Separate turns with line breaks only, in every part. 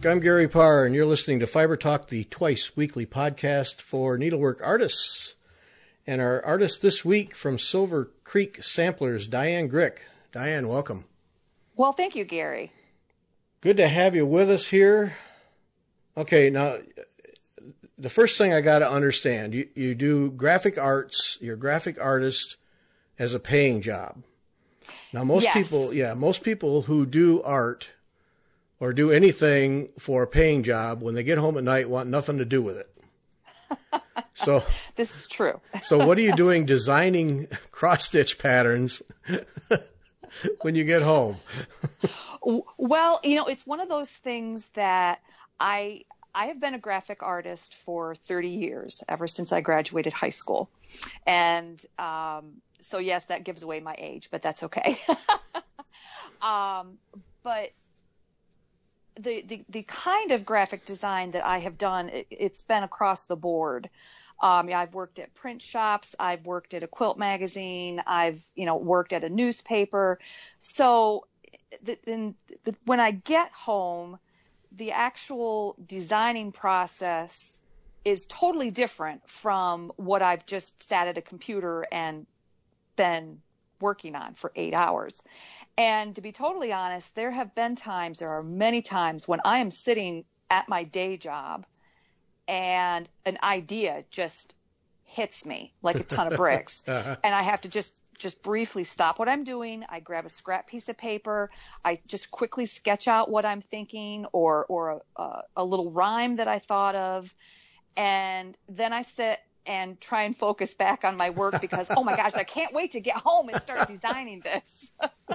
I'm Gary Parr, and you're listening to Fiber Talk, the twice weekly podcast for needlework artists. And our artist this week from Silver Creek Samplers, Diane Grick. Diane, welcome.
Well, thank you, Gary.
Good to have you with us here. Okay, now, the first thing I got to understand, you do graphic arts, you're a graphic artist as a paying job. Now, most people who do art or do anything for a paying job, when they get home at night, want nothing to do with it. So
this is true.
So what are you doing designing cross-stitch patterns when you get home?
Well, it's one of those things that I have been a graphic artist for 30 years, ever since I graduated high school. And so, yes, that gives away my age, but that's okay. But the kind of graphic design that I have done, it's been across the board. I've worked at print shops. I've worked at a quilt magazine. I've, worked at a newspaper. So when I get home, the actual designing process is totally different from what I've just sat at a computer and been working on for 8 hours. And to be totally honest, there are many times when I am sitting at my day job and an idea just hits me like a ton of bricks. And I have to just briefly stop what I'm doing. I grab a scrap piece of paper. I just quickly sketch out what I'm thinking or a little rhyme that I thought of. And then I sit and try and focus back on my work because, oh my gosh, I can't wait to get home and start designing this.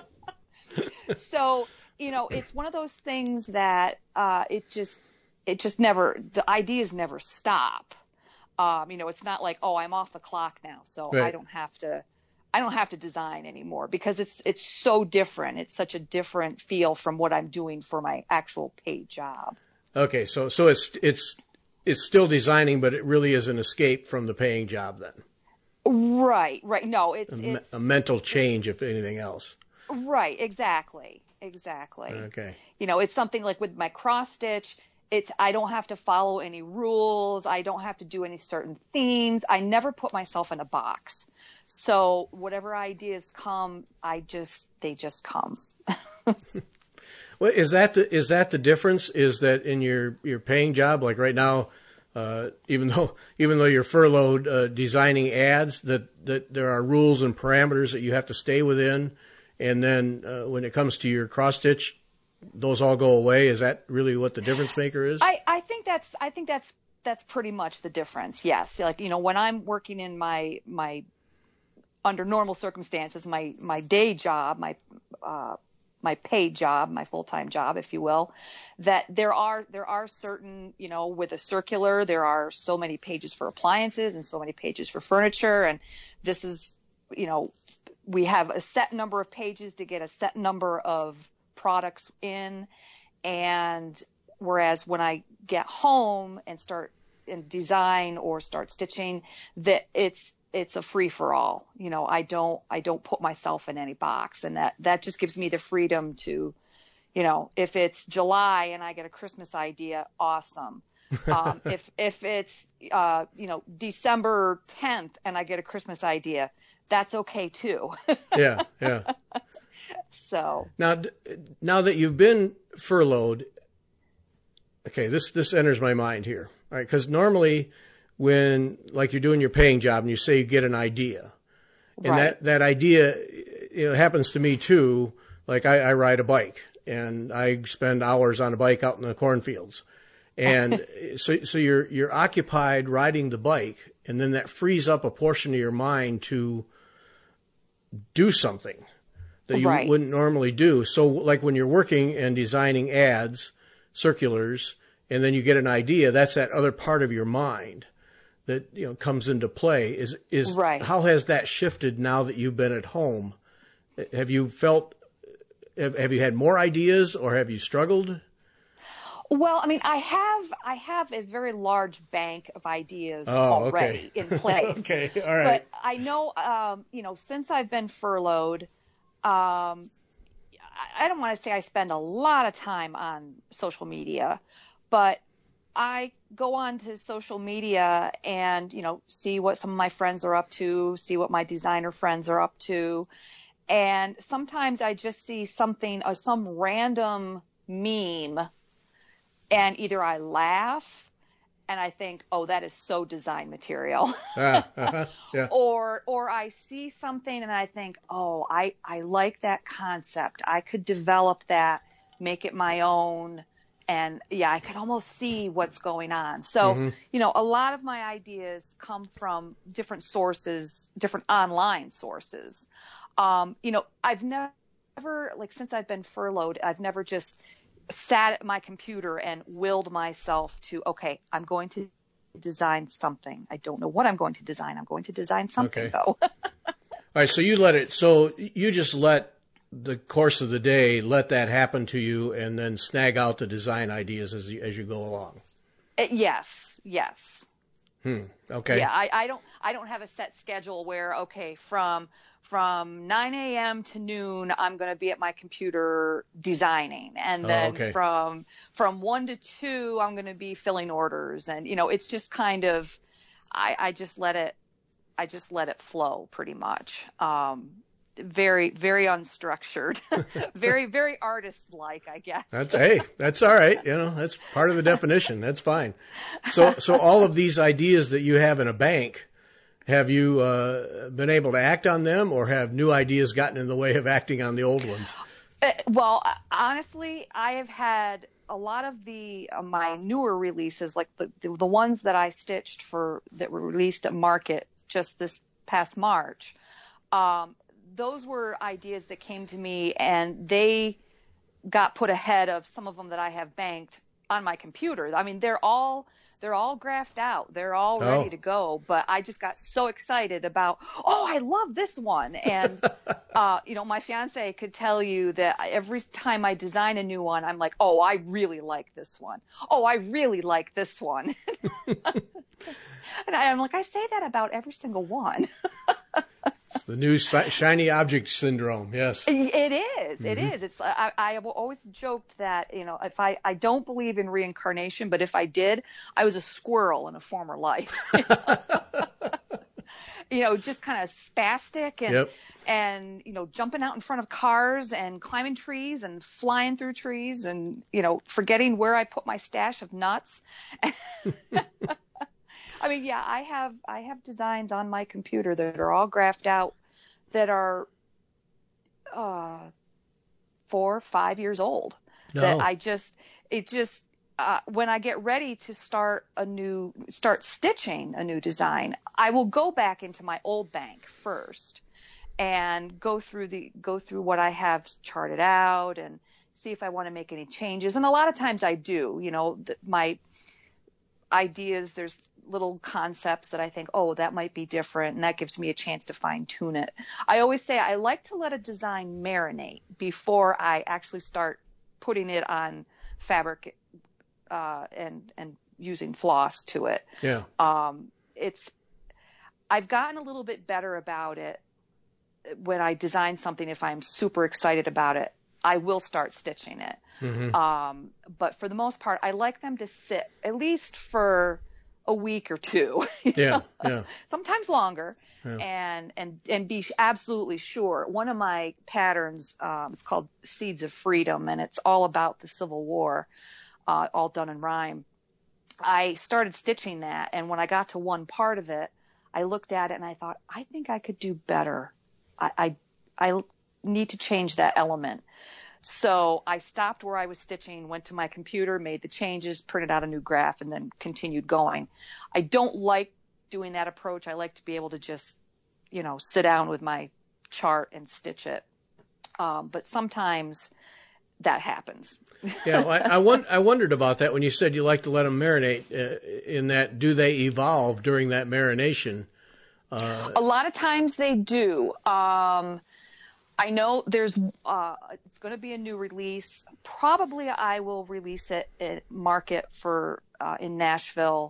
So, it's one of those things that it just never, the ideas never stop. It's not like, oh, I'm off the clock now, so right. I don't have to design anymore because it's so different. It's such a different feel from what I'm doing for my actual paid job.
Okay, so it's still designing, but it really is an escape from the paying job then.
Right. No, it's
a mental change, if anything else.
Right, exactly.
Okay.
It's something like with my cross stitch, I don't have to follow any rules. I don't have to do any certain themes. I never put myself in a box. So whatever ideas come, they just come.
Well, is that the difference? Is that in your paying job, like right now, even though you're furloughed, designing ads, that there are rules and parameters that you have to stay within, and then when it comes to your cross stitch, those all go away. Is that really what the difference maker is?
I think that's pretty much the difference. Yes, like when I'm working in my under normal circumstances, my day job, my paid job, my full-time job, if you will, that there are certain, with a circular, there are so many pages for appliances and so many pages for furniture. And this is, we have a set number of pages to get a set number of products in. And whereas when I get home and start in design or start stitching, that it's a free for all. I don't put myself in any box, and that just gives me the freedom to, if it's July and I get a Christmas idea, awesome. If it's December 10th and I get a Christmas idea, that's okay too.
Yeah.
So
now that you've been furloughed, okay, this enters my mind here. All right, because normally when, like, you're doing your paying job and you say you get an idea, and right. that idea, happens to me too. Like I ride a bike and I spend hours on a bike out in the cornfields. And so you're occupied riding the bike, and then that frees up a portion of your mind to do something that you
right.
wouldn't normally do. So like when you're working and designing ads, circulars, and then you get an idea, that's that other part of your mind that comes into play. Is
right.
How has that shifted now that you've been at home? Have you had more ideas, or have you struggled?
Well, I mean, I have a very large bank of ideas already in place.
Okay, all right.
But I know, since I've been furloughed, I don't want to say I spend a lot of time on social media, but I go on to social media and, see what some of my friends are up to, see what my designer friends are up to. And sometimes I just see something, some random meme, and either I laugh and I think, oh, that is so design material.
Yeah.
Or I see something and I think, oh, I like that concept. I could develop that, make it my own. And yeah, I could almost see what's going on. So, a lot of my ideas come from different sources, different online sources. I've never, like, since I've been furloughed, I've never just sat at my computer and willed myself to, okay, I'm going to design something. I don't know what I'm going to design. I'm going to design something, though.
All right. So you just let the course of the day, let that happen to you, and then snag out the design ideas as you go along.
Yes.
Okay.
Yeah. I don't have a set schedule where, okay, from 9 a.m. to noon, I'm going to be at my computer designing. And then from 1 to 2, I'm going to be filling orders. And, it's just kind of, I just let it flow pretty much. Very, very unstructured, very, very artist-like, I guess.
That's all right. That's part of the definition. That's fine. So all of these ideas that you have in a bank, have you been able to act on them, or have new ideas gotten in the way of acting on the old ones?
Well, honestly, I have had a lot of my newer releases, like the ones that I stitched that were released at market just this past March. Those were ideas that came to me, and they got put ahead of some of them that I have banked on my computer. I mean, they're all graphed out. They're all ready to go. But I just got so excited about, I love this one. And, my fiance could tell you that every time I design a new one, I'm like, oh, I really like this one. Oh, I really like this one. And I'm like, I say that about every single one.
The new shiny object syndrome. Yes,
it is. It is. It's. I have always joked that if I don't believe in reincarnation, but if I did, I was a squirrel in a former life. Just kind of spastic and jumping out in front of cars and climbing trees and flying through trees and forgetting where I put my stash of nuts. I mean, yeah, I have designs on my computer that are all graphed out that are 4 or 5 years old. No. That when I get ready to start stitching a new design, I will go back into my old bank first and go through what I have charted out and see if I want to make any changes. And a lot of times I do. My ideas, there's little concepts that I think, that might be different, and that gives me a chance to fine tune it. I always say I like to let a design marinate before I actually start putting it on fabric and using floss to it.
Yeah.
I've gotten a little bit better about it when I design something. If I'm super excited about it, I will start stitching it. Mm-hmm. But for the most part, I like them to sit at least for a week or two.
Yeah.
Sometimes longer. Yeah. And be absolutely sure. One of my patterns, it's called Seeds of Freedom, and it's all about the Civil War, all done in rhyme. I started stitching that, and when I got to one part of it, I looked at it and I thought, I think I could do better. I need to change that element. So I stopped where I was stitching, went to my computer, made the changes, printed out a new graph, and then continued going. I don't like doing that approach. I like to be able to just, sit down with my chart and stitch it. But sometimes that happens.
Yeah, well, I wondered about that when you said you like to let them marinate. In that, do they evolve during that marination?
A lot of times they do. I know there's it's going to be a new release. Probably I will release it at market for in Nashville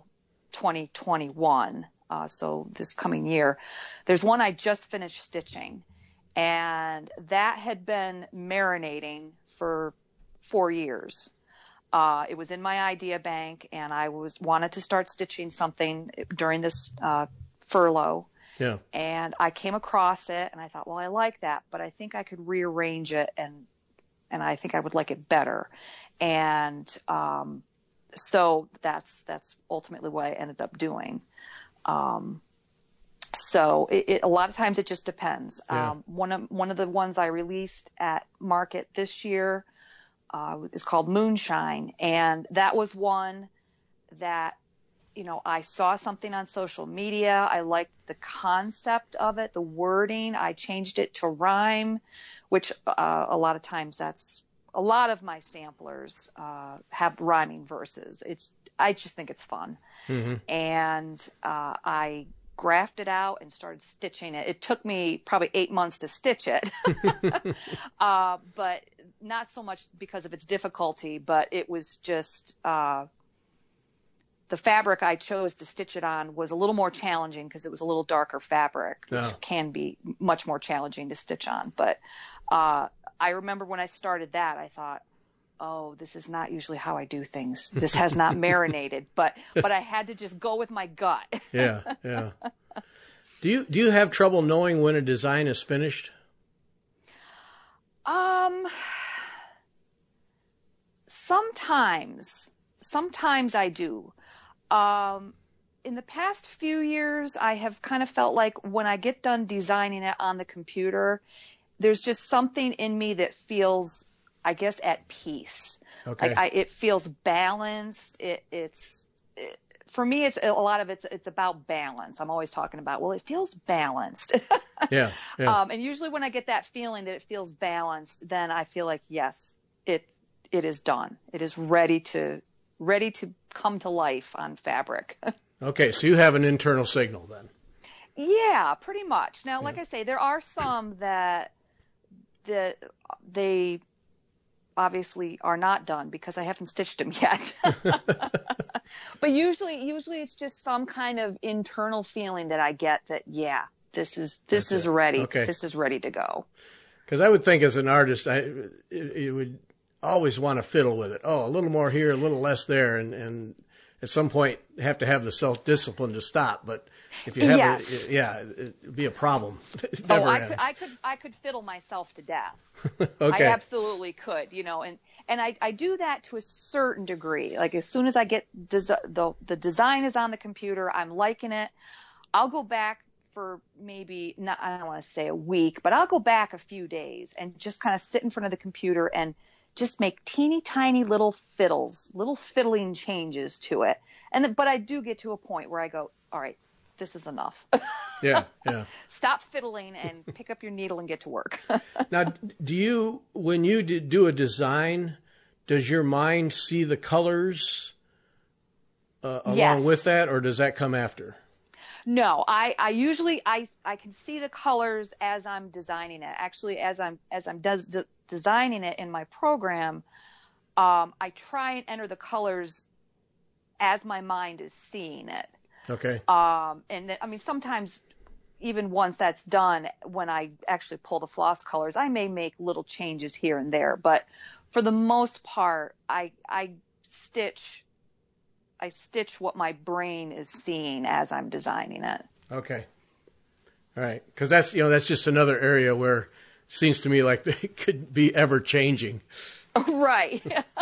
2021. So this coming year. There's one I just finished stitching, And that had been marinating for 4 years. It was in my idea bank, and I wanted to start stitching something during this furlough.
Yeah.
And I came across it, and I thought, well, I like that, but I think I could rearrange it, and I think I would like it better. And so that's ultimately what I ended up doing. So a lot of times it just depends.
Yeah.
One of the ones I released at market this year is called Moonshine, and that was one that, you know, I saw something on social media. I liked the concept of it, the wording. I changed it to rhyme, which a lot of times a lot of my samplers have rhyming verses. I just think it's fun.
Mm-hmm.
And I graphed it out and started stitching it. It took me probably 8 months to stitch it, but not so much because of its difficulty, but it was just the fabric I chose to stitch it on was a little more challenging because it was a little darker fabric, which can be much more challenging to stitch on. But I remember when I started that, I thought, oh, this is not usually how I do things. This has not marinated, but I had to just go with my gut.
Yeah. Do you have trouble knowing when a design is finished?
Sometimes I do. In the past few years, I have kind of felt like when I get done designing it on the computer, there's just something in me that feels, I guess, at peace.
Okay.
It feels balanced. For me, it's a lot of it's about balance. I'm always talking about, well, it feels balanced.
Yeah.
And usually when I get that feeling that it feels balanced, then I feel like, yes, it is done. It is ready to come to life on fabric.
Okay, so you have an internal signal then.
Yeah, pretty much. Now, like I say, there are some that they obviously are not done because I haven't stitched them yet. But usually it's just some kind of internal feeling that I get that, yeah, this is ready.
Okay.
This is ready to go.
Because I would think as an artist, you would always want to fiddle with it. Oh, a little more here, a little less there, and at some point have to have the self-discipline to stop. But if you have it'd be a problem. It never ends.
I could fiddle myself to death.
Okay.
I absolutely could, you know, and I do that to a certain degree. Like as soon as I get the design is on the computer, I'm liking it, I'll go back for maybe not, I don't want to say a week, but I'll go back a few days and just kind of sit in front of the computer and just make teeny tiny little fiddling changes to it. But I do get to a point where I go, all right, this is enough.
Yeah.
Stop fiddling and pick up your needle and get to work.
Now, when you do a design, does your mind see the colors along with that, or does that come after?
No, I usually I can see the colors as I'm designing it. Actually, as I'm designing it in my program, I try and enter the colors as my mind is seeing it.
Okay.
And then, I mean, sometimes even once that's done, when I actually pull the floss colors, I may make little changes here and there. But for the most part, I stitch what my brain is seeing as I'm designing it.
Okay. All right. Because that's just another area where it seems to me like they could be ever changing.
Right.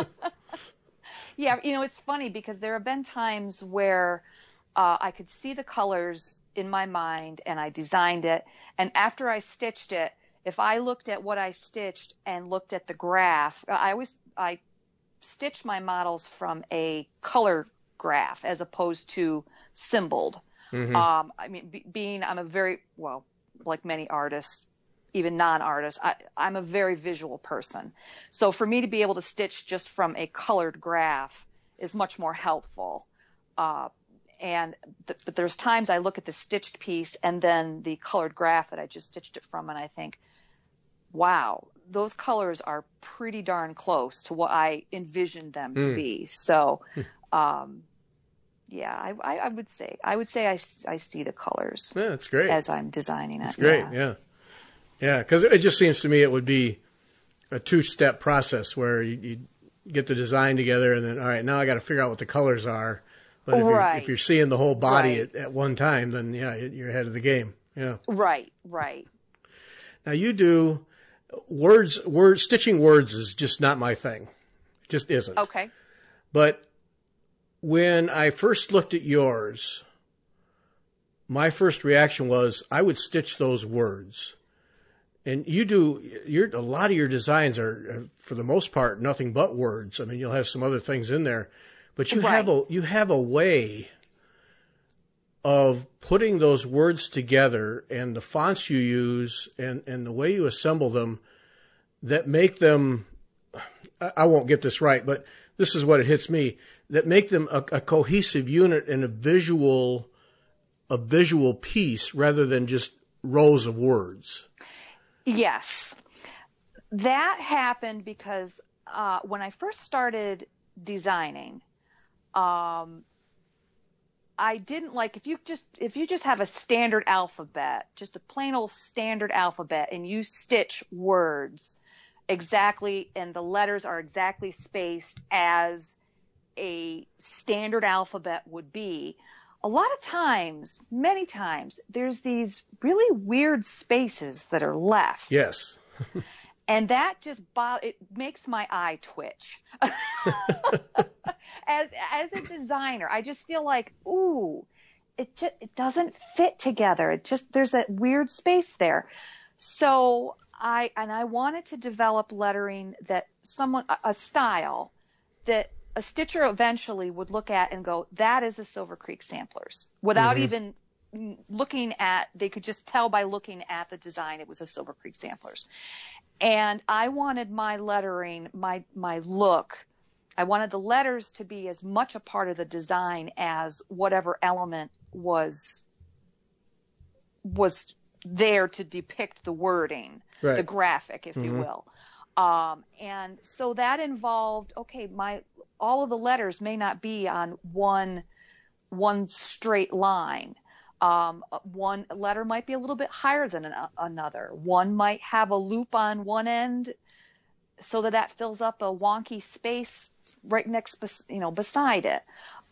Yeah. It's funny because there have been times where I could see the colors in my mind and I designed it. And after I stitched it, if I looked at what I stitched and looked at the graph, I stitch my models from a color graph as opposed to symboled.
Mm-hmm.
I mean, I'm a very, well, like many artists, even non-artists, I'm a very visual person. So for me to be able to stitch just from a colored graph is much more helpful. But there's times I look at the stitched piece and then the colored graph that I just stitched it from, and I think, wow, those colors are pretty darn close to what I envisioned them to be. So, yeah, I would say I see the colors.
Yeah, that's great.
As I'm designing it.
That's great. Yeah. Yeah, because it just seems to me it would be a two-step process where you get the design together, and then, all right, now I got to figure out what the colors are. But if you're seeing the whole body at one time, then, yeah, you're ahead of the game. Yeah.
Right.
Now, you do stitching words is just not my thing. It just isn't.
Okay.
But when I first looked at yours, my first reaction was I would stitch those words. And a lot of your designs are, for the most part, nothing but words. I mean, you'll have some other things in there, but you have a way of putting those words together and the fonts you use and the way you assemble them that make them, I won't get this right, but this is what it hits me, that make them a cohesive unit and a visual piece rather than just rows of words.
Yes. That happened because when I first started designing, I didn't like if you just have a standard alphabet, just a plain old standard alphabet, and you stitch words exactly and the letters are exactly spaced as a standard alphabet would be. A lot of times, many times, there's these really weird spaces that are left.
Yes.
And that just it makes my eye twitch. As a designer, I just feel like, ooh, it doesn't fit together. There's that weird space there. So I wanted to develop lettering that a style that a stitcher eventually would look at and go, that is a Silver Creek Samplers, without even looking at, they could just tell by looking at the design it was a Silver Creek Samplers. And I wanted my lettering, my look, I wanted the letters to be as much a part of the design as whatever element was there to depict the wording, the graphic, if you will. And so that involved, okay, all of the letters may not be on one straight line. One letter might be a little bit higher than another. One might have a loop on one end so that fills up a wonky space right beside it.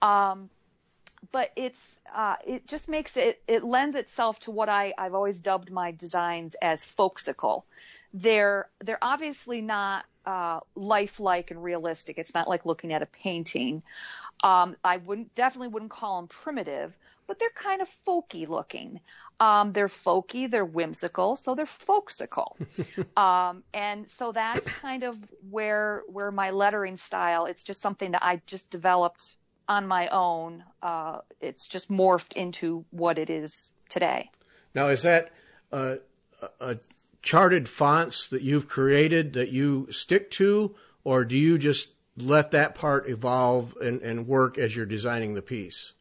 But it just makes it lends itself to what I've always dubbed my designs as folksicle. They're obviously not lifelike and realistic. It's not like looking at a painting. I definitely wouldn't call them primitive, but they're kind of folky looking. They're folky, they're whimsical, so they're folksicle. And so that's kind of where my lettering style, it's just something that I just developed on my own. It's just morphed into what it is today.
Now, is that a charted fonts that you've created that you stick to, or do you just let that part evolve and work as you're designing the piece?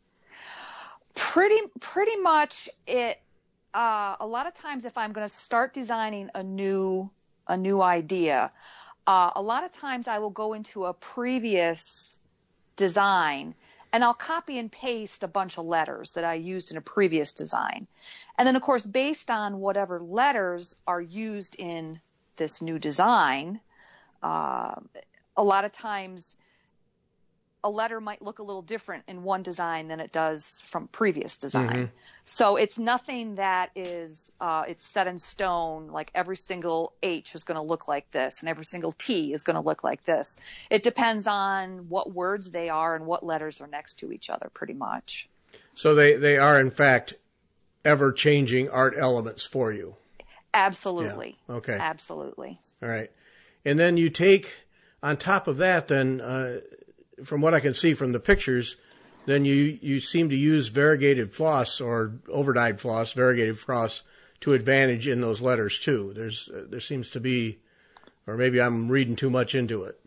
Pretty much it. A lot of times if I'm going to start designing a new idea, a lot of times I will go into a previous design and I'll copy and paste a bunch of letters that I used in a previous design. And then, of course, based on whatever letters are used in this new design, a lot of times a letter might look a little different in one design than it does from previous design. Mm-hmm. So it's nothing that is it's set in stone, like every single H is going to look like this and every single T is going to look like this. It depends on what words they are and what letters are next to each other, pretty much.
So they are, in fact, ever-changing art elements for you.
Absolutely.
Yeah. Okay.
Absolutely.
All right. And then you take, on top of that, then, from what I can see from the pictures, then you seem to use variegated floss or overdyed floss, variegated floss, to advantage in those letters too. There seems to be, or maybe I'm reading too much into it.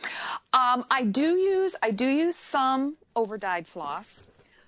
I do use some overdyed floss.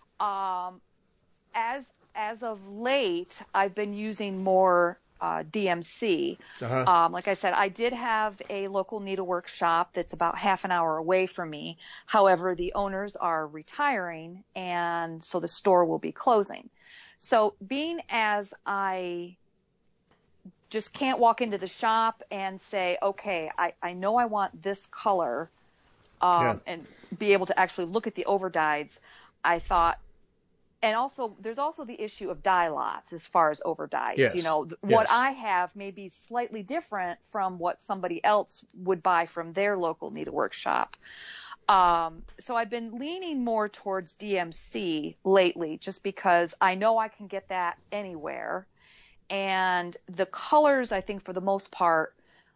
As of late, I've been using more DMC. Uh-huh. Like I said, I did have a local needlework shop that's about half an hour away from me. However, the owners are retiring, and so the store will be closing. So being as I just can't walk into the shop and say, okay, I know I want this color, and be able to actually look at the overdyes. I thought, and also, there's also the issue of dye lots as far as overdyes.
Yes.
You know, what I have may be slightly different from what somebody else would buy from their local needlework shop. So I've been leaning more towards DMC lately, just because I know I can get that anywhere. And the colors, I think, for the most part,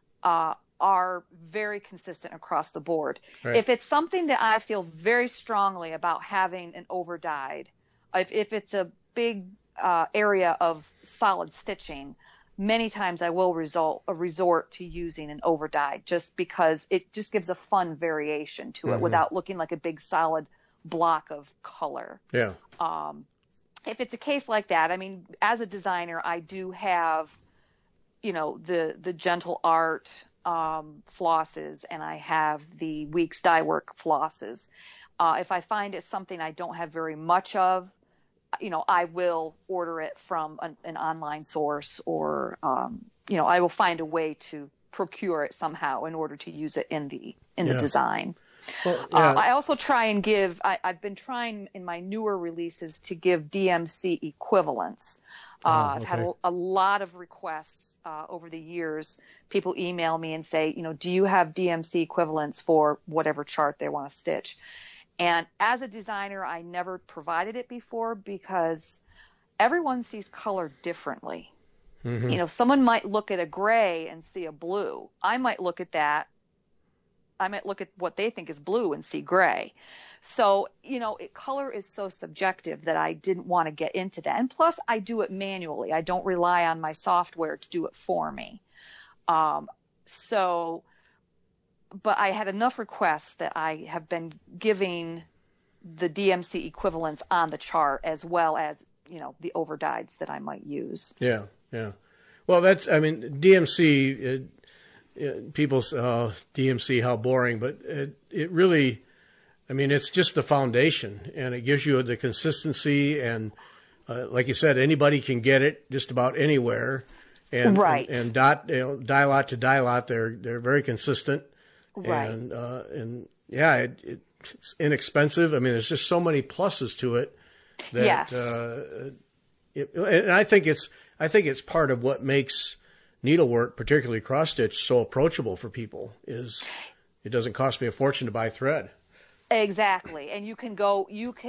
are very consistent across the board.
Right.
If it's something that I feel very strongly about having an overdyed, if it's a big area of solid stitching, many times I will resort to using an overdyed, just because it just gives a fun variation to it without looking like a big solid block of color.
Yeah.
If it's a case like that, I mean, as a designer, I do have, you know, the Gentle Art flosses, and I have the Weeks Dye Work flosses. If I find it's something I don't have very much of, you know, I will order it from an online source, or, you know, I will find a way to procure it somehow in order to use it in the design.
Well, yeah.
I also try and give, I've been trying in my newer releases to give DMC equivalents. I've had a lot of requests over the years. People email me and say, you know, do you have DMC equivalents for whatever chart they want to stitch? And as a designer, I never provided it before, because everyone sees color differently. You know, someone might look at a gray and see a blue. I might look at that. I might look at what they think is blue and see gray. So, you know, color is so subjective that I didn't want to get into that. And plus, I do it manually. I don't rely on my software to do it for me. But I had enough requests that I have been giving the DMC equivalents on the chart, as well as, you know, the overdyes that I might use.
Yeah, yeah. Well, DMC, people say, oh, DMC, how boring, but it really, I mean, it's just the foundation, and it gives you the consistency, and like you said, anybody can get it just about anywhere. And,
right.
And dye lot to dye lot, they're very consistent.
Right.
And yeah, it's inexpensive. I mean, there's just so many pluses to it that,
yes.
And I think it's part of what makes needlework, particularly cross stitch, so approachable for people, is it doesn't cost me a fortune to buy thread.
Exactly. And you can go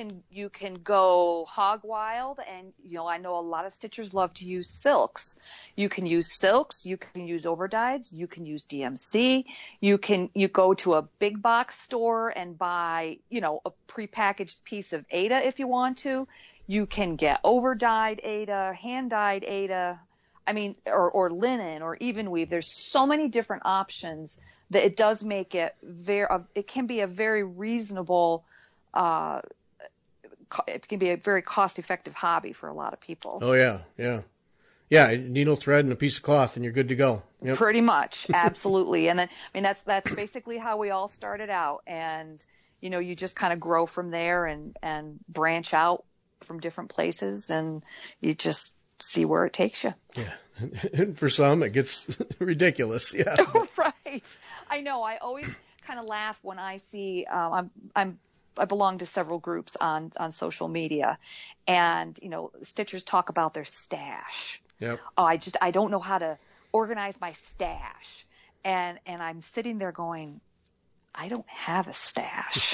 hog wild, and, you know, I know a lot of stitchers love to use silks. You can use silks, you can use overdyes, you can use DMC, you go to a big box store and buy, you know, a prepackaged piece of Aida if you want to. You can get overdyed Aida, hand dyed Aida, I mean, or linen, or even weave. There's so many different options that it does make it it can be a very reasonable, it can be a very cost-effective hobby for a lot of people.
Oh yeah, yeah, yeah. Needle, thread, and a piece of cloth, and you're good to go. Yep.
Pretty much, absolutely. And then, I mean, that's basically how we all started out, and, you know, you just kind of grow from there and branch out from different places, and you just see where it takes you.
Yeah. And for some, it gets ridiculous. Yeah.
Right. I know. I always kind of laugh when I see, I belong to several groups on social media, and, you know, stitchers talk about their stash.
Yep.
Oh, I don't know how to organize my stash. And I'm sitting there going, I don't have a stash.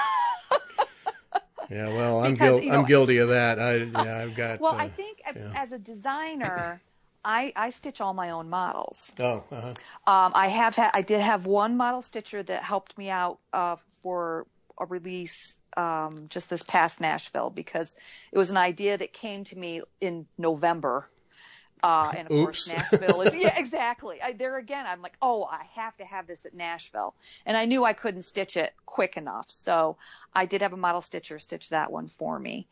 Yeah, well, I'm guilty of that. I've got.
Well, I think as a designer, I stitch all my own models.
Oh. Uh-huh.
I did have one model stitcher that helped me out for a release just this past Nashville, because it was an idea that came to me in November. And of course, Nashville is, yeah, exactly. There again, I'm like, oh, I have to have this at Nashville. And I knew I couldn't stitch it quick enough. So I did have a model stitcher stitch that one for me.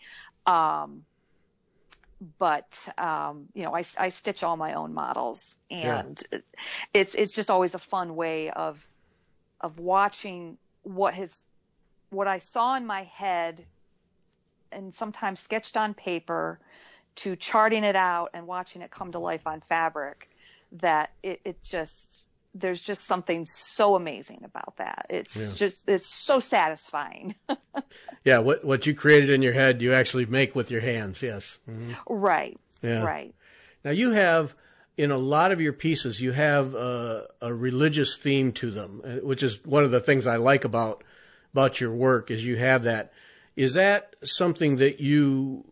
But you know, I stitch all my own models, and it's just always a fun way of watching what I saw in my head and sometimes sketched on paper, to charting it out and watching it come to life on fabric. that there's just something so amazing about that. It's so satisfying.
Yeah. What you created in your head, you actually make with your hands. Yes. Mm-hmm.
Right.
Yeah.
Right.
Now you have, in a lot of your pieces, you have a religious theme to them, which is one of the things I like about your work is you have that. Is that something that you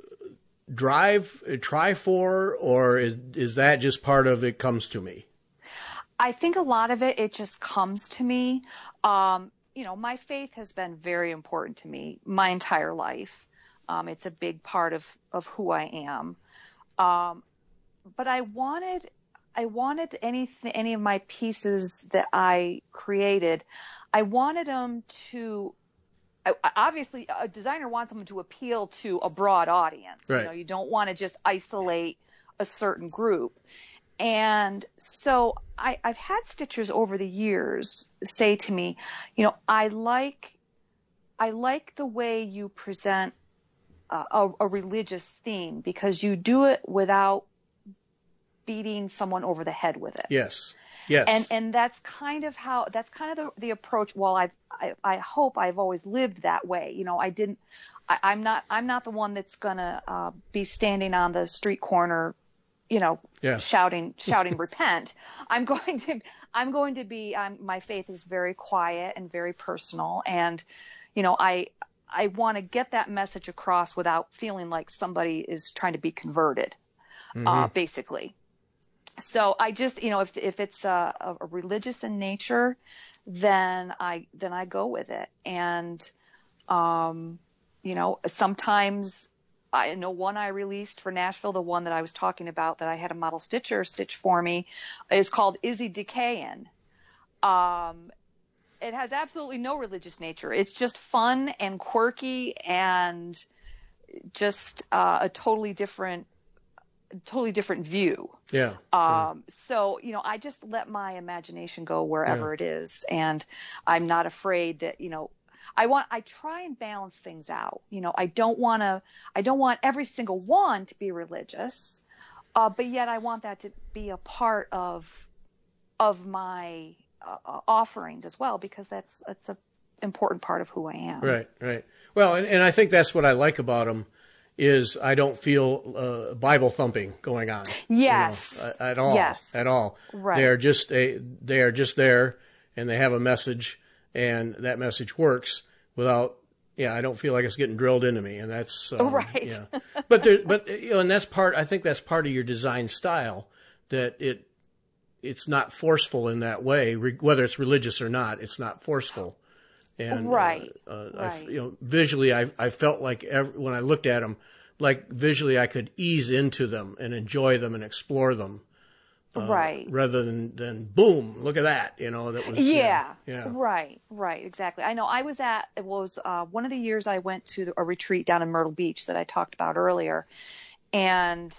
try for, or is that just part of it comes to me?
I think a lot of it just comes to me. My faith has been very important to me my entire life. It's a big part of who I am. But I wanted any of my pieces that I created, I wanted them to, obviously a designer wants them to appeal to a broad audience.
Right.
You don't want to just isolate a certain group. And so I've had stitchers over the years say to me, I like the way you present a religious theme because you do it without beating someone over the head with it.
Yes. Yes.
And that's kind of the approach. Well, I hope I've always lived that way. I'm not the one that's gonna be standing on the street corner, shouting repent. I'm going to be, my faith is very quiet and very personal. And, I want to get that message across without feeling like somebody is trying to be converted, basically. So I just, if it's a religious in nature, then I go with it. And, sometimes I know one I released for Nashville, the one that I was talking about that I had a model stitcher stitch for me is called Izzy Decayin. It has absolutely no religious nature. It's just fun and quirky and just a totally different view.
Yeah.
So, I just let my imagination go wherever it is. And I'm not afraid that, I try and balance things out. I don't want every single one to be religious. But yet I want that to be a part of my offerings as well, because that's an important part of who I am.
Right. Well, and I think that's what I like about them is I don't feel Bible thumping going on.
Yes.
At all.
Yes.
At all.
Right.
They are just there, and they have a message, and that message works without. Yeah, I don't feel like it's getting drilled into me, and that's
right.
Yeah. But and that's part. I think that's part of your design style, that it's not forceful in that way, whether it's religious or not. It's not forceful. And
right.
Visually, I felt like when I looked at them, like visually, I could ease into them and enjoy them and explore them,
right?
Rather than boom, look at that, that was
yeah.
Right,
exactly. I know. It was one of the years I went to a retreat down in Myrtle Beach that I talked about earlier, and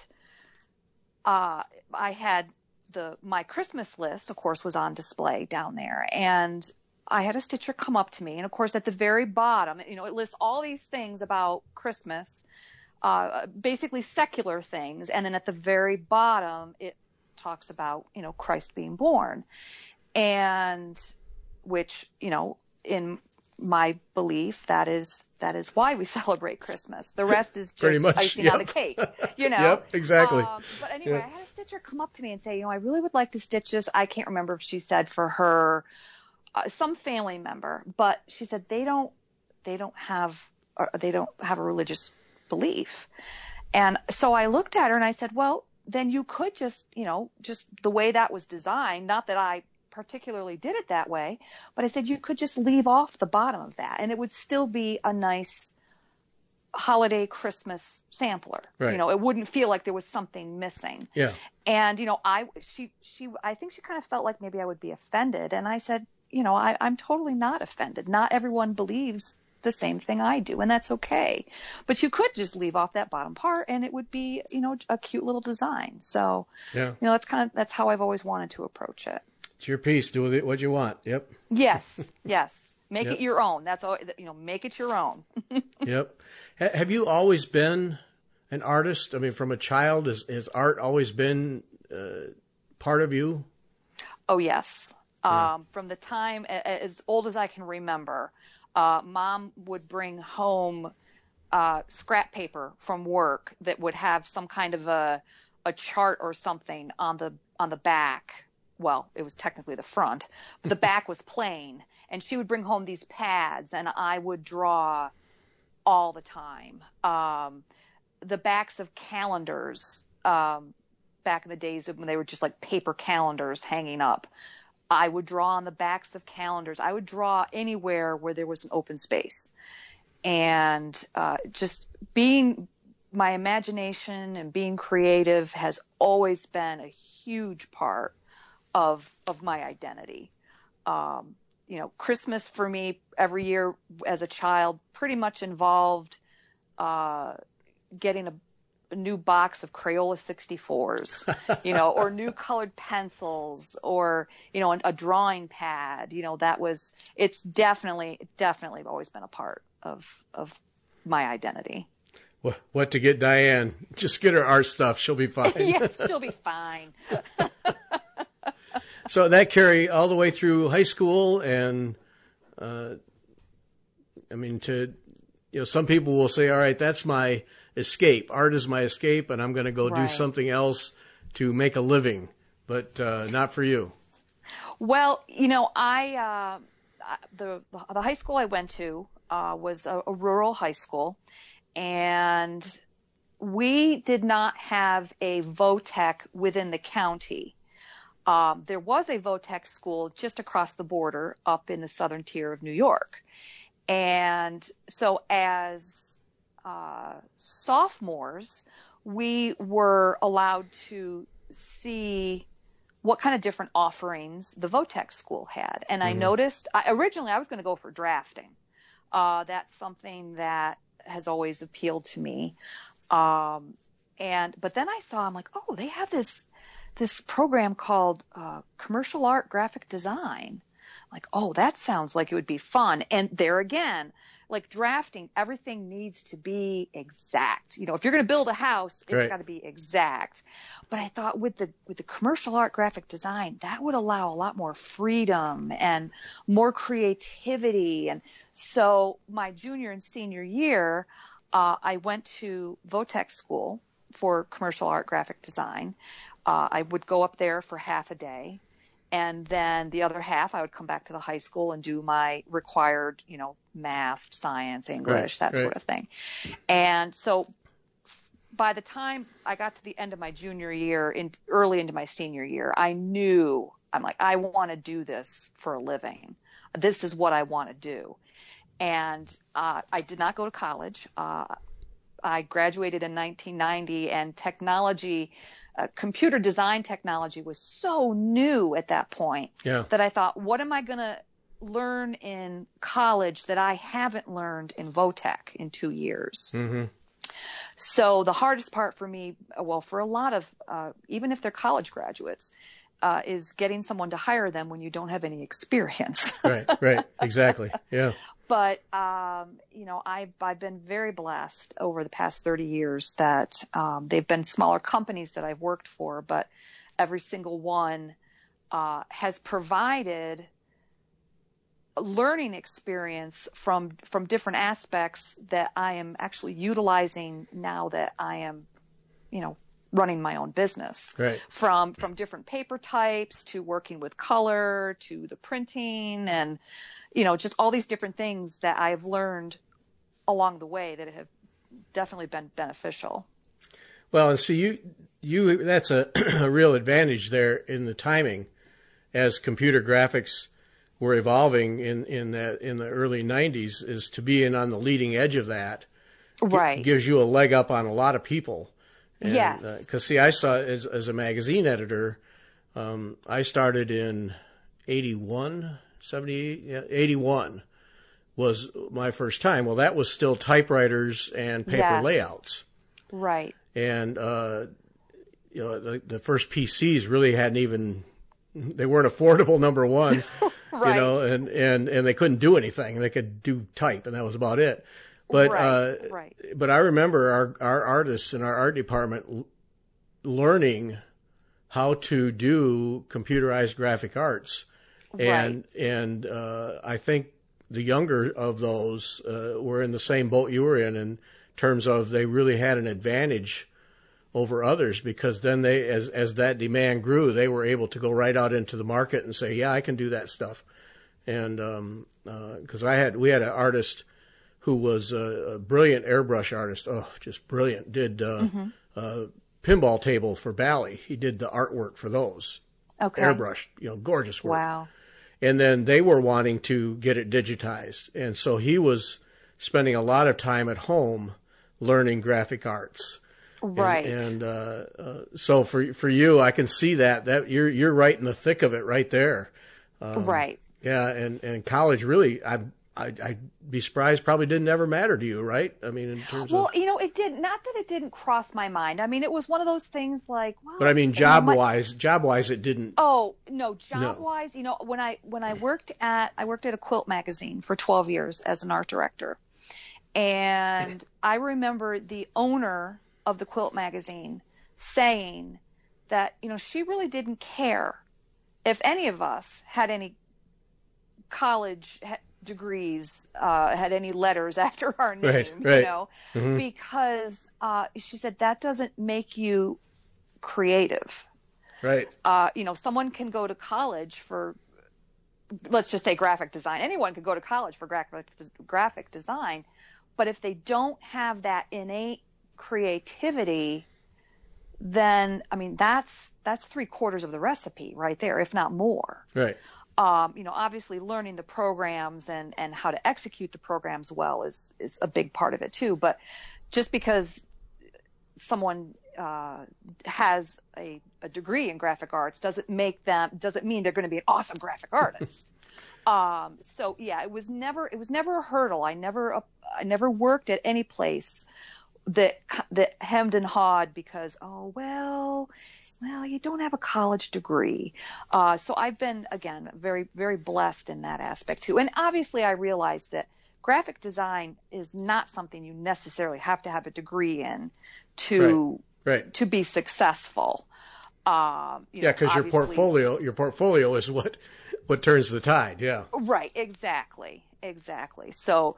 I had my Christmas list, of course, was on display down there, and I had a stitcher come up to me, and of course at the very bottom, it lists all these things about Christmas, basically secular things, and then at the very bottom it talks about, Christ being born, and which, in my belief, that is why we celebrate Christmas. The rest is just icing on the cake,
Yep, exactly.
But anyway, I had a stitcher come up to me and say, I really would like to stitch this. I can't remember if she said for her, some family member, but she said they don't have a religious belief. And so I looked at her and I said, well, then you could just the way that was designed, not that I particularly did it that way, but I said you could just leave off the bottom of that and it would still be a nice holiday Christmas sampler.
Right.
It wouldn't feel like there was something missing.
Yeah.
And I think she kind of felt like maybe I would be offended, and I said, I'm totally not offended. Not everyone believes the same thing I do, and that's okay. But you could just leave off that bottom part and it would be, a cute little design. So,
yeah.
That's how I've always wanted to approach it.
It's your piece. Do with it what you want. Yep.
Yes. Make it your own. That's all, make it your own.
Yep. Have you always been an artist? I mean, from a child, has art always been part of you?
Oh, yes.
Yeah.
From the time as old as I can remember, Mom would bring home scrap paper from work that would have some kind of a chart or something on the back. Well, it was technically the front, but the back was plain. And she would bring home these pads, and I would draw all the time. The backs of calendars, back in the days when they were just like paper calendars hanging up, I would draw on the backs of calendars. I would draw anywhere where there was an open space. And just being my imagination and being creative has always been a huge part of my identity. Christmas for me every year as a child pretty much involved getting a new box of Crayola 64s, or new colored pencils, or, a drawing pad. It's definitely always been a part of my identity.
What to get Diane? Just get her art stuff. She'll be fine.
Yeah, she'll be fine.
So that carry all the way through high school, and some people will say, all right, that's my escape. Art is my escape, and I'm going to go do something else to make a living, but not for you.
Well, the high school I went to was a rural high school, and we did not have a VOTEC within the county. There was a VOTEC school just across the border up in the southern tier of New York. And so as sophomores, we were allowed to see what kind of different offerings the VOTEC school had. And I noticed, originally I was going to go for drafting. That's something that has always appealed to me. But then I saw, I'm like, oh, they have this program called commercial art graphic design. Like, oh, that sounds like it would be fun. And there again, like drafting, everything needs to be exact. If you're going to build a house, it's got to be exact. But I thought with the commercial art graphic design, that would allow a lot more freedom and more creativity. And so my junior and senior year, I went to VOTEC school for commercial art graphic design. I would go up there for half a day, and then the other half I would come back to the high school and do my required, math, science, English, that sort of thing. And so by the time I got to the end of my junior year, early into my senior year, I'm like, I want to do this for a living. This is what I want to do. And I did not go to college. I graduated in 1990, and computer design technology was so new at that point that I thought, what am I going to learn in college that I haven't learned in VOTEC in 2 years? Mm-hmm. So the hardest part for me, for a lot of, even if they're college graduates, is getting someone to hire them when you don't have any experience.
Right, exactly. Yeah.
But, I've been very blessed over the past 30 years that they've been smaller companies that I've worked for, but every single one has provided a learning experience from different aspects that I am actually utilizing now that I am, running my own business.
Right.
From different paper types to working with color to the printing and just all these different things that I've learned along the way that have definitely been beneficial.
Well, and see, you that's a real advantage there in the timing, as computer graphics were evolving in the early 90s, is to be on the leading edge of that.
Right.
Gives you a leg up on a lot of people. And,
yes.
Because I saw as a magazine editor, I started in 81 was my first time. Well, that was still typewriters and paper layouts.
Right.
And, the first PCs really they weren't affordable, number one,
right.
And they couldn't do anything. They could do type, and that was about it. But,
right.
But I remember our artists in our art department learning how to do computerized graphic arts.
Right.
And I think the younger of those were in the same boat you were in terms of they really had an advantage over others, because then they, as that demand grew, they were able to go right out into the market and say, yeah, I can do that stuff. And because we had an artist who was a brilliant airbrush artist, just brilliant, did pinball table for Bally. He did the artwork for those.
Okay.
Airbrush, gorgeous work.
Wow.
And then they were wanting to get it digitized. And so he was spending a lot of time at home learning graphic arts.
Right.
And so for you, I can see that you're right in the thick of it right there.
Right.
Yeah. And college really, I'd be surprised, probably didn't ever matter to you, right? I mean, in terms of.
Well, it did not that it didn't cross my mind. I mean, it was one of those things like, well,
but I mean, job wise, it didn't.
Oh, no, job wise, when I worked at a quilt magazine for 12 years as an art director. And I remember the owner of the quilt magazine saying that, she really didn't care if any of us had any college degrees, had any letters after our name,
right.
Because she said that doesn't make you creative.
Right.
Someone can go to college for, let's just say, graphic design. Anyone could go to college for graphic design, but if they don't have that innate creativity, then that's 3/4 of the recipe right there, if not more.
Right.
Obviously learning the programs and how to execute the programs well is a big part of it too. But just because someone has a degree in graphic arts doesn't mean they're going to be an awesome graphic artist. So yeah, it was never a hurdle. I never worked at any place that hemmed and hawed because, well, you don't have a college degree. So I've been, again, very, very blessed in that aspect too. And obviously I realized that graphic design is not something you necessarily have to have a degree in to be successful.
Because your portfolio is what turns the tide. Yeah.
Right. Exactly. So,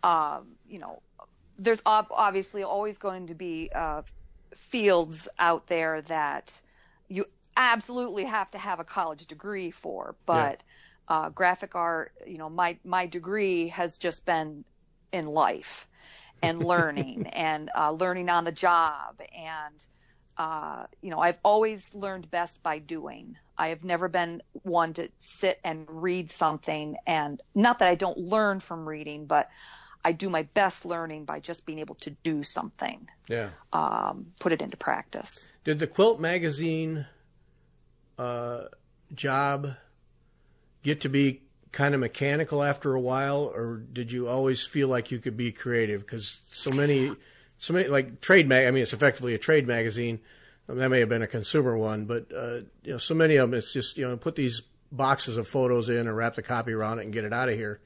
there's obviously always going to be fields out there that you absolutely have to have a college degree for, but graphic art, my degree has just been in life and learning and learning on the job. And, I've always learned best by doing. I have never been one to sit and read something, and not that I don't learn from reading, but I do my best learning by just being able to do something.
Yeah.
Put it into practice.
Did the quilt magazine job get to be kind of mechanical after a while, or did you always feel like you could be creative? Because so many like trade it's effectively a trade magazine. That may have been a consumer one, but so many of them, it's just put these boxes of photos in and wrap the copy around it and get it out of here.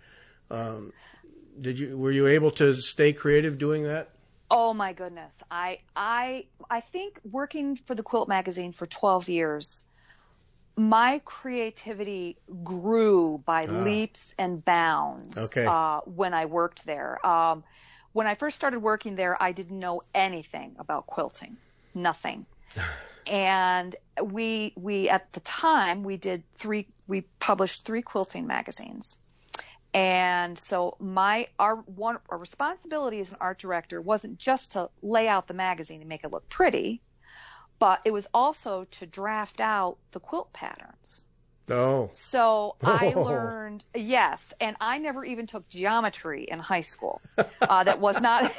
Were you able to stay creative doing that?
Oh my goodness. I think working for the Quilt magazine for 12 years, my creativity grew by leaps and bounds.
Okay.
When I worked there. When I first started working there, I didn't know anything about quilting. Nothing. And we at the time we published 3 quilting magazines. And so our responsibility as an art director wasn't just to lay out the magazine and make it look pretty, but it was also to draft out the quilt patterns.
Oh.
So I learned, yes, and I never even took geometry in high school. That was not.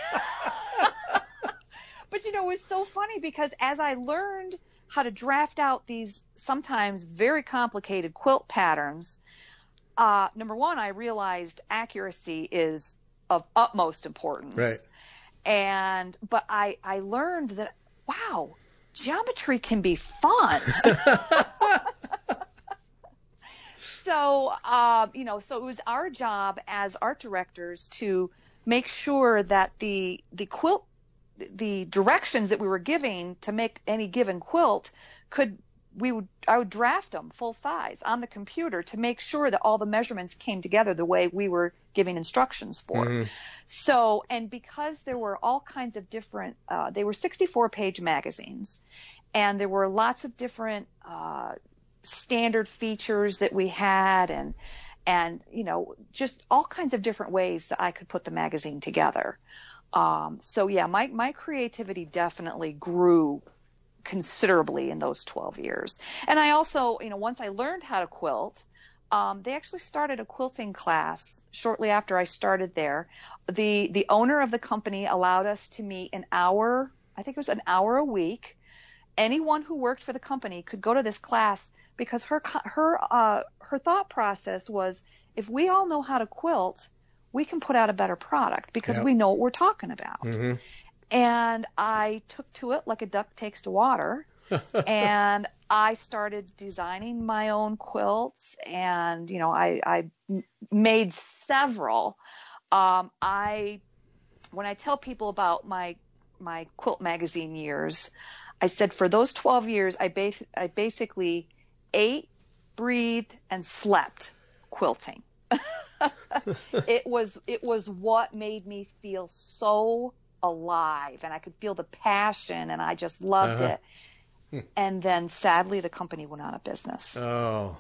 But it was so funny because as I learned how to draft out these sometimes very complicated quilt patterns, number one, I realized accuracy is of utmost importance.
Right.
But I learned that, wow, geometry can be fun. So, so it was our job as art directors to make sure that the quilt, the directions that we were giving to make any given quilt could I would draft them full size on the computer to make sure that all the measurements came together the way we were giving instructions for.
Mm-hmm.
So, and because there were all kinds of different, they were 64-page magazines, and there were lots of different standard features that we had, and just all kinds of different ways that I could put the magazine together. So yeah, my creativity definitely grew considerably in those 12 years. And I also, once I learned how to quilt, they actually started a quilting class shortly after I started there. The owner of the company allowed us to meet an hour, I think it was an hour a week. Anyone who worked for the company could go to this class, because her thought process was, if we all know how to quilt, we can put out a better product because we know what we're talking about. Mm-hmm. And I took to it like a duck takes to water, and I started designing my own quilts, and, I made several. When I tell people about my quilt magazine years, I said for those 12 years, I basically ate, breathed, and slept quilting. It was what made me feel so alive, and I could feel the passion, and I just loved it. And then sadly, the company went out of business. Oh.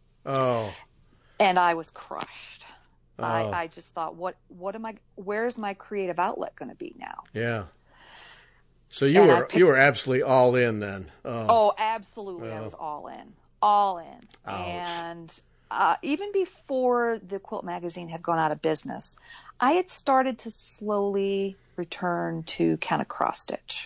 And I was crushed. Oh. I just thought, where's my creative outlet going to be now?
Yeah. So you were absolutely all in then.
Oh, absolutely. I was all in. Ouch. And even before the quilt magazine had gone out of business, I had started to slowly return to kind of cross stitch.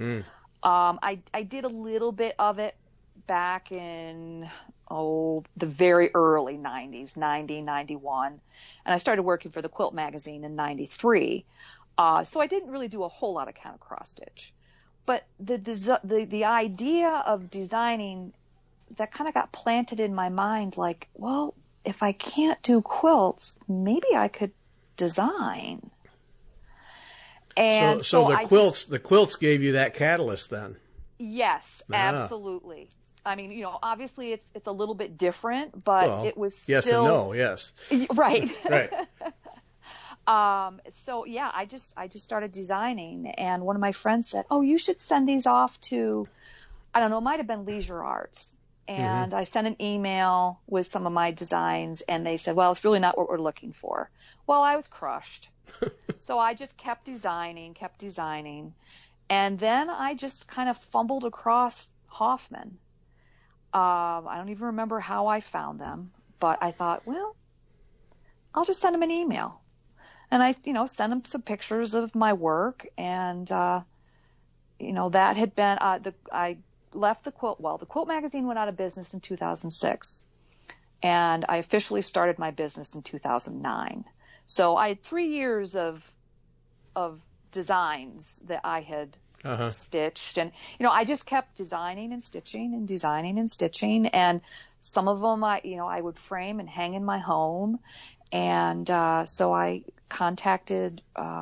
I did a little bit of it back in the very early 90s, 90, 91. And I started working for the quilt magazine in 93. So I didn't really do a whole lot of kind of cross stitch. But the idea of designing, that kind of got planted in my mind, like, well, if I can't do quilts, maybe I could design. And
so the quilts gave you that catalyst then.
Yes, absolutely. I mean, obviously it's a little bit different, but it was still.
Yes and no, yes.
Right.
Right.
So yeah, I just started designing, and one of my friends said, "Oh, you should send these off to, I don't know, it might have been Leisure Arts." And I sent an email with some of my designs, and they said, "Well, it's really not what we're looking for." Well, I was crushed. So I just kept designing. And then I just kind of fumbled across Hoffman. I don't even remember how I found them, but I thought, well, I'll just send them an email. And I, sent them some pictures of my work, and, that had been, I left the quilt magazine went out of business in 2006, and I officially started my business in 2009. So I had 3 years of designs that I had stitched, and I just kept designing and stitching, and some of them I would frame and hang in my home, and so I contacted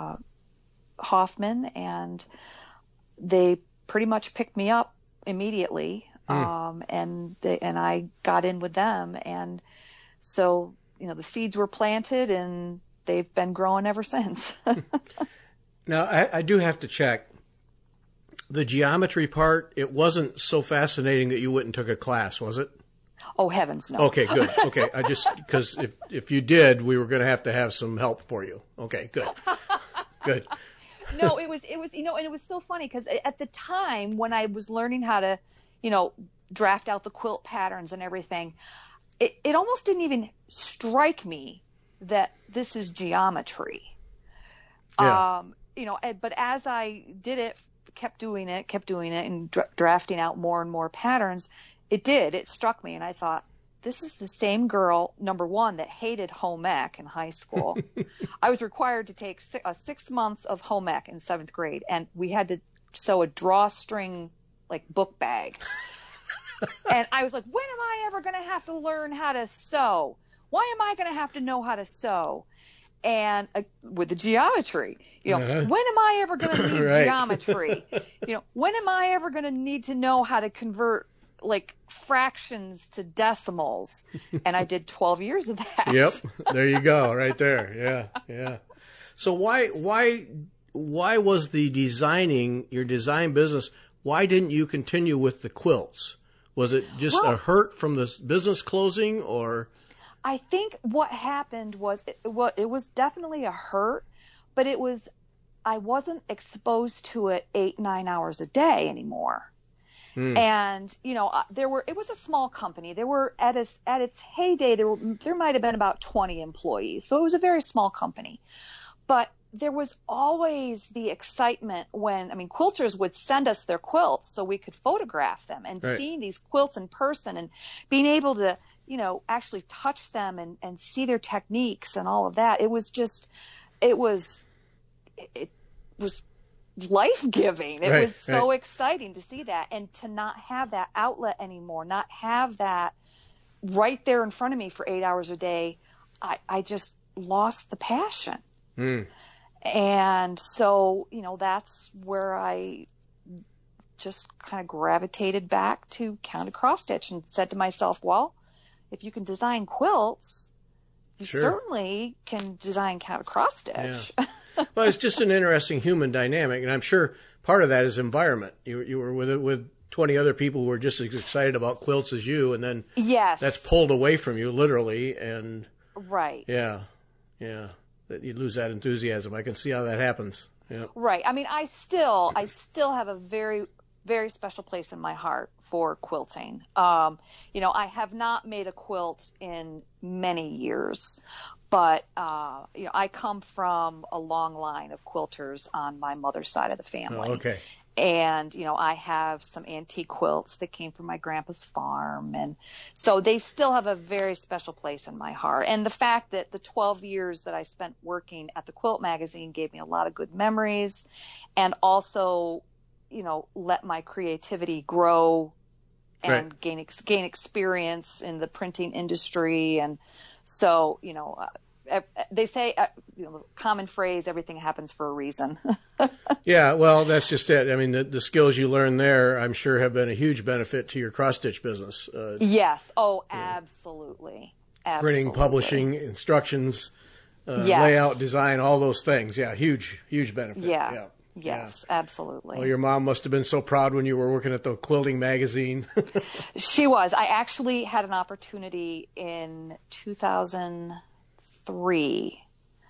Hoffman, and they pretty much picked me up immediately, and I got in with them, and so the seeds were planted, and they've been growing ever since.
Now, I do have to check. The geometry part, it wasn't so fascinating that you went and took a class, was it?
Oh, heavens, no.
Okay, good. Okay, because if you did, we were going to have some help for you. Okay, good. Good.
No, it was, and it was so funny because at the time when I was learning how to, draft out the quilt patterns and everything, it almost didn't even strike me that this is geometry. Yeah. But as I did it, kept doing it and drafting out more and more patterns, it struck me, and I thought, this is the same girl, number one, that hated home ec in high school. I was required to take 6 months of home ec in 7th grade, and we had to sew a drawstring book bag. And I was like, when am I ever going to have to learn how to sew? Why am I going to have to know how to sew? And with the geometry, when am I ever going to need
right.
geometry? When am I ever going to need to know how to convert like fractions to decimals, and I did 12 years of that.
Yep. There you go. Right there. Yeah. Yeah. So why was your design business, why didn't you continue with the quilts? Was it just a hurt from the business closing, or?
I think what happened was it was definitely a hurt, but I wasn't exposed to it 8-9 hours a day anymore. And, it was a small company. There were at its heyday, there might have been about 20 employees. So it was a very small company, but there was always the excitement quilters would send us their quilts so we could photograph them, and seeing these quilts in person and being able to, actually touch them and see their techniques and all of that. It was life-giving. It was so exciting to see that, and to not have that outlet anymore, not have that right there in front of me for 8 hours a day. I just lost the passion. And so, that's where I just kind of gravitated back to counted cross stitch and said to myself, well, if you can design quilts, you certainly can design counted cross stitch.
Yeah. Well, it's just an interesting human dynamic, and I'm sure part of that is environment. You were with 20 other people who were just as excited about quilts as you, and then that's pulled away from you, literally, and you lose that enthusiasm. I can see how that happens. Yeah.
Right. I mean, I still have a very, very special place in my heart for quilting. I have not made a quilt in many years, but I come from a long line of quilters on my mother's side of the family.
Oh, okay.
And, I have some antique quilts that came from my grandpa's farm. And so they still have a very special place in my heart. And the fact that the 12 years that I spent working at the Quilt Magazine gave me a lot of good memories, and also, let my creativity grow and gain experience in the printing industry. And so, they say, common phrase, everything happens for a reason.
Yeah, well, that's just it. I mean, the skills you learn there, I'm sure, have been a huge benefit to your cross-stitch business.
Yes. Oh, absolutely.
Printing, publishing, instructions, layout, design, all those things. Yeah, huge benefit.
Yeah. Yes, absolutely.
Well, your mom must have been so proud when you were working at the quilting magazine.
She was. I actually had an opportunity in 2003.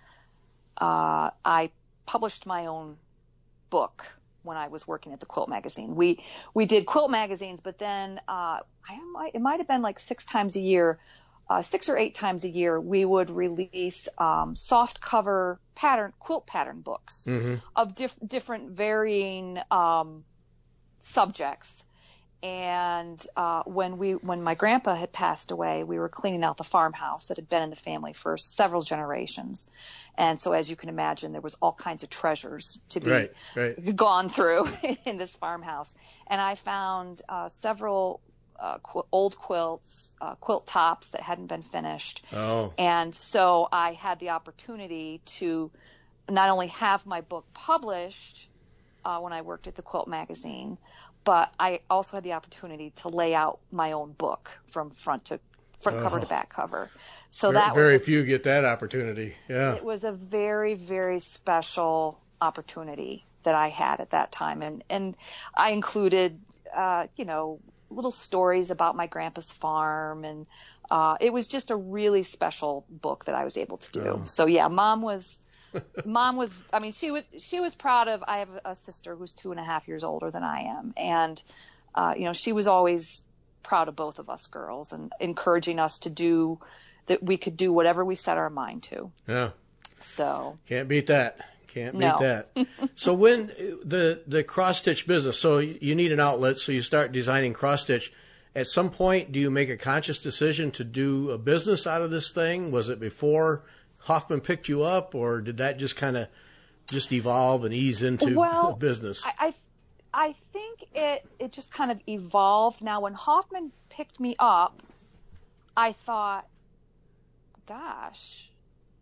I published my own book when I was working at the Quilt Magazine. We did quilt magazines, but then it might have been like 6 times a year. 6 or 8 times a year, we would release soft cover quilt pattern books of different varying subjects. And when my grandpa had passed away, we were cleaning out the farmhouse that had been in the family for several generations. And so, as you can imagine, there was all kinds of treasures to be gone through in this farmhouse. And I found several old quilts, quilt tops that hadn't been finished.
Oh.
And so I had the opportunity to not only have my book published when I worked at the Quilt Magazine, but I also had the opportunity to lay out my own book from front cover to back cover. So
very few get that opportunity. Yeah.
It was a very, very special opportunity that I had at that time. And I included, little stories about my grandpa's farm, and it was just a really special book that I was able to do. Oh. So yeah, mom was, I mean, she was proud of, I have a sister who's 2.5 years older than I am. And, she was always proud of both of us girls and encouraging us to do that. We could do whatever we set our mind to.
Yeah.
So
can't beat that. Can't beat that. So when the cross-stitch business, so you need an outlet, so you start designing cross-stitch. At some point, do you make a conscious decision to do a business out of this thing? Was it before Hoffman picked you up, or did that just kind of evolve and ease into business?
I think it just kind of evolved. Now, when Hoffman picked me up, I thought, gosh,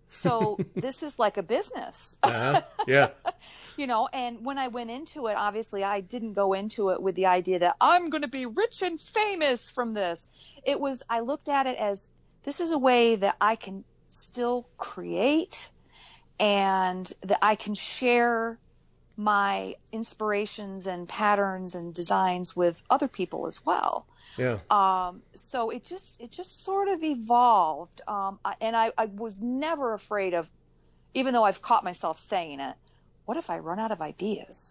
So this is like a business.
Yeah.
And when I went into it, obviously I didn't go into it with the idea that I'm going to be rich and famous from this. I looked at it as, this is a way that I can still create and that I can share my inspirations and patterns and designs with other people as well.
Yeah.
So it just sort of evolved. And I was never afraid of, even though I've caught myself saying it, what if I run out of ideas?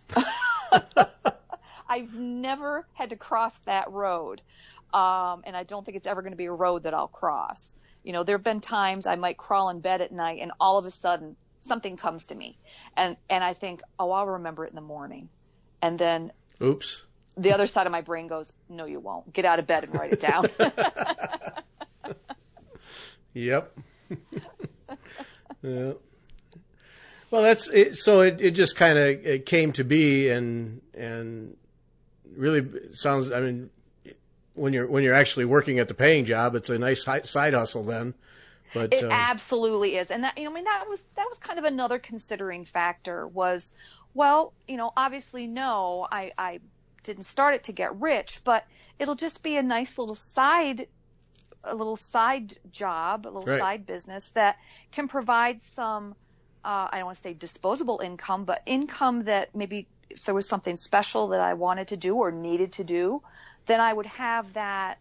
I've never had to cross that road. And I don't think it's ever going to be a road that I'll cross. There have been times I might crawl in bed at night and all of a sudden something comes to me and I think, oh, I'll remember it in the morning. And then
oops,
the other side of my brain goes, no, you won't. Get out of bed and write it down.
Yep. Yeah. Well, that's it. So it just kind of came to be and really sounds, I mean, when you're actually working at the paying job, it's a nice side hustle then. But
it absolutely is. And that, that was kind of another considering factor was, well, obviously no, I didn't start it to get rich, but it'll just be a nice little side job, a little
right.
side business that can provide some, I don't want to say disposable income, but income that maybe if there was something special that I wanted to do or needed to do, then I would have that,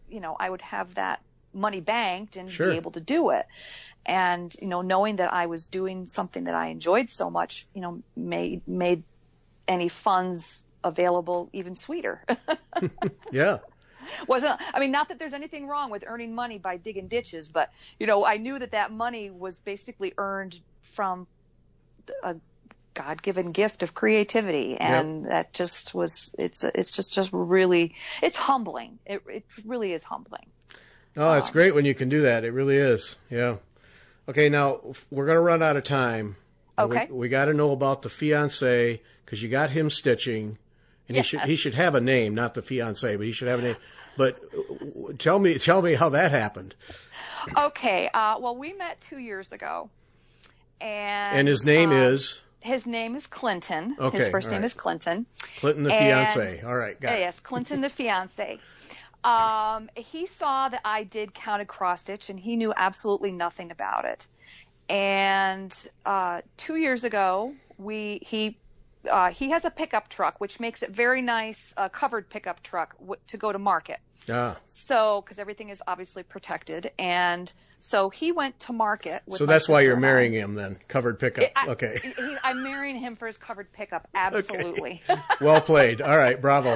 money banked and
sure.
be able to do it. And, knowing that I was doing something that I enjoyed so much, made any funds available even sweeter.
Yeah.
Not that there's anything wrong with earning money by digging ditches, but, I knew that money was basically earned from a God-given gift of creativity. And that just was, it's just really, it's humbling. It really is humbling.
No, it's great when you can do that. It really is. Yeah. Okay. Now we're going to run out of time.
Okay.
We got to know about the fiance because you got him stitching and he should have a name, not the fiance, but he should have a name. But tell me how that happened.
Okay. Well, we met 2 years ago and
his name is?
His name is Clinton.
Okay.
His first name is Clinton.
Clinton the fiance. All right. Got it.
Yes. Clinton the fiance. He saw that I did counted cross stitch and he knew absolutely nothing about it. And 2 years ago, he has a pickup truck, which makes it very nice, covered pickup truck to go to market. So, because everything is obviously protected. And so he went to market with
So that's why you're marrying him then, covered pickup. Okay.
I'm marrying him for his covered pickup. Absolutely.
Okay. Well played. All right. Bravo.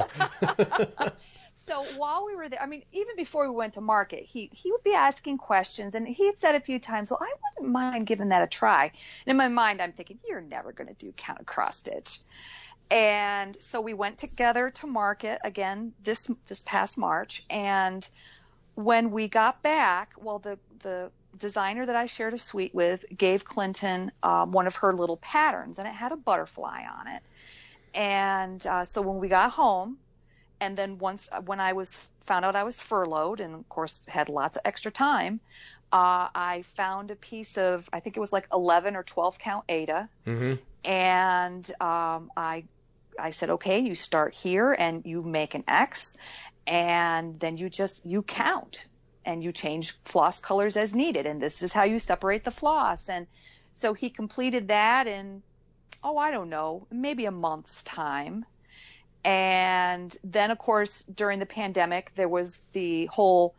So while we were there, even before we went to market, he would be asking questions, and he had said a few times, well, I wouldn't mind giving that a try. And in my mind, I'm thinking, you're never going to do counted cross stitch. And so we went together to market again this past March. And when we got back, well, the designer that I shared a suite with gave Clinton one of her little patterns, and it had a butterfly on it. And so when we got home, and then when I found out I was furloughed and of course had lots of extra time, I found a piece of, I think it was like 11 or 12 count Aida. Mm-hmm. And I said, okay, you start here and you make an X and then you count and you change floss colors as needed. And this is how you separate the floss. And so he completed that in, I don't know, maybe a month's time. And then, of course, during the pandemic, there was the whole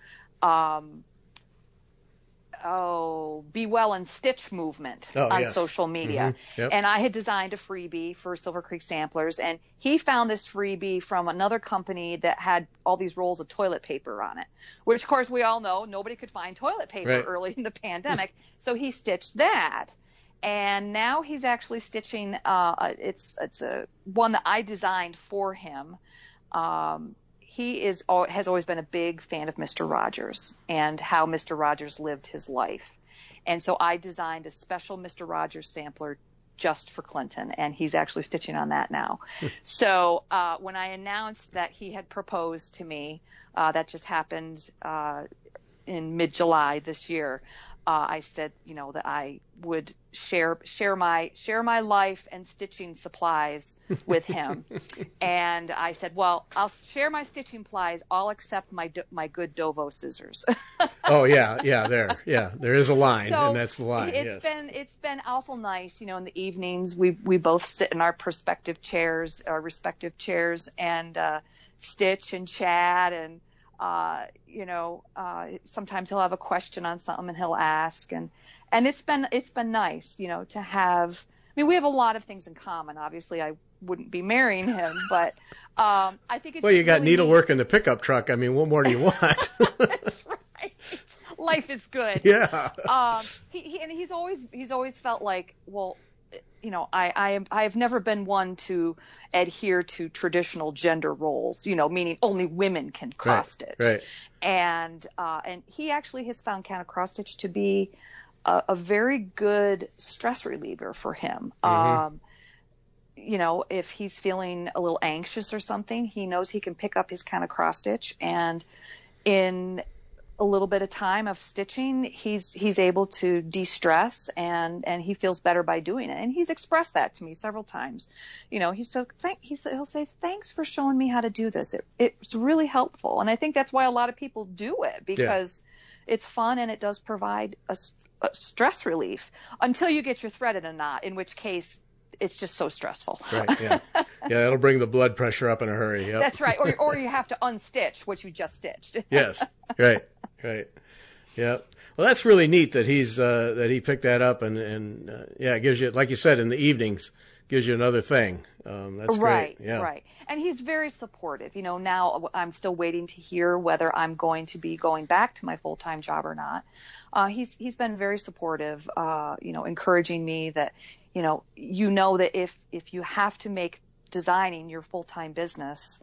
Be Well and Stitch movement on social media. Mm-hmm. Yep. And I had designed a freebie for Silver Creek Samplers, and he found this freebie from another company that had all these rolls of toilet paper on it, which, of course, we all know nobody could find toilet paper early in the pandemic. So he stitched that. And now he's actually stitching, it's a one that I designed for him. He has always been a big fan of Mr. Rogers and how Mr. Rogers lived his life. And so I designed a special Mr. Rogers sampler just for Clinton, and he's actually stitching on that now. So when I announced that he had proposed to me, that just happened in mid-July this year, I said, that I would share my life and stitching supplies with him. And I said, well, I'll share my stitching supplies, all except my good Dovo scissors.
Oh yeah, there is a line,
so
and that's the line.
It's been awful nice, in the evenings we both sit in our respective chairs, and stitch and chat, and sometimes he'll have a question on something and he'll ask, and it's been nice, to have. I mean, we have a lot of things in common. Obviously, I wouldn't be marrying him, but I think it's.
Well, you got
really
needlework in the pickup truck. I mean, what more do you want?
That's right. Life is good.
Yeah.
He's always felt like, well, I have never been one to adhere to traditional gender roles, meaning only women can cross stitch.
Right.
And he actually has found kind of cross stitch to be a very good stress reliever for him.
Mm-hmm.
If he's feeling a little anxious or something, he knows he can pick up his kind of cross stitch, and in a little bit of time of stitching, he's able to de-stress, and he feels better by doing it. And he's expressed that to me several times. He'll say, thanks for showing me how to do this. It's really helpful. And I think that's why a lot of people do it, because it's fun and it does provide a stress relief until you get your thread in a knot, in which case it's just so stressful.
Right. Yeah. Yeah. It'll bring the blood pressure up in a hurry. Yep.
That's right. Or you have to unstitch what you just stitched.
Yes. Right. Yeah. Well, that's really neat that that he picked that up, and it gives you, like you said, in the evenings, gives you another thing. That's
right,
great. Yeah.
Right. And he's very supportive. Now I'm still waiting to hear whether I'm going to be going back to my full-time job or not. He's been very supportive, encouraging me that, that if you have to make designing your full-time business,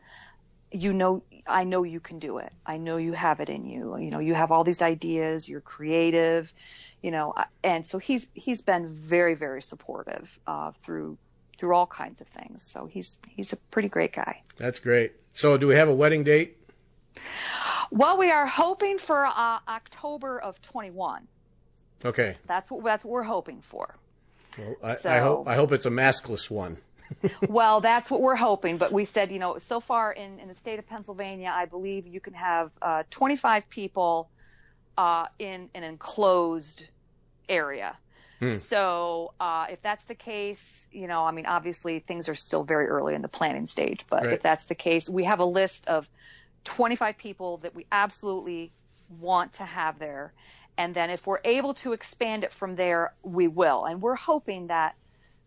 I know you can do it. I know you have it in you. You have all these ideas, you're creative, and so he's been very, very supportive, through all kinds of things. So he's a pretty great guy.
That's great. So do we have a wedding date?
Well, we are hoping for October of 21.
Okay.
That's what we're hoping for.
Well, I hope it's a maskless one.
Well, that's what we're hoping. But we said, so far in the state of Pennsylvania, I believe you can have 25 people in an enclosed area. So if that's the case, obviously things are still very early in the planning stage. But
right.
If that's the case, we have a list of 25 people that we absolutely want to have there. And then if we're able to expand it from there, we will. And we're hoping that,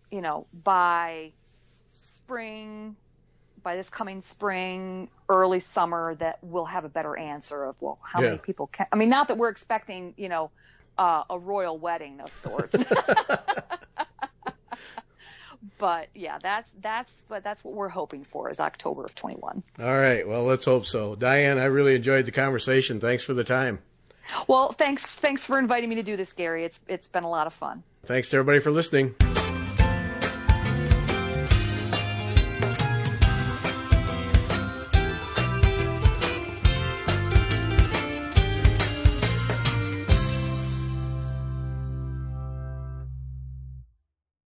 by this coming spring, early summer, that we'll have a better answer of, well, how many people can, not that we're expecting, a royal wedding of sorts. But yeah, that's what we're hoping for, is October of 21.
All right. Well, let's hope so. Diane, I really enjoyed the conversation. Thanks for the time.
Well, thanks for inviting me to do this, Gary. It's been a lot of fun.
Thanks to everybody for listening.